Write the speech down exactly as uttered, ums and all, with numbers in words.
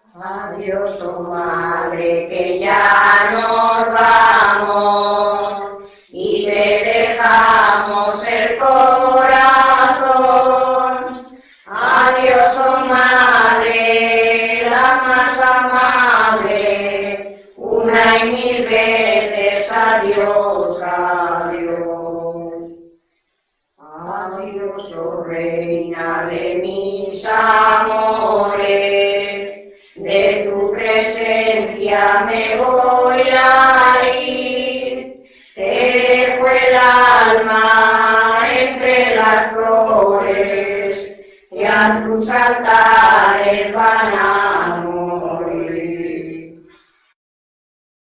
Adiós, oh madre, que ya nos vamos y te dejamos el corazón. Adiós, oh madre, la más amable, una y mil veces adiós, adiós. Adiós, oh reina de mis amores, de tu presencia me voy a ir. Te dejo el alma entre las flores que a tus altares van a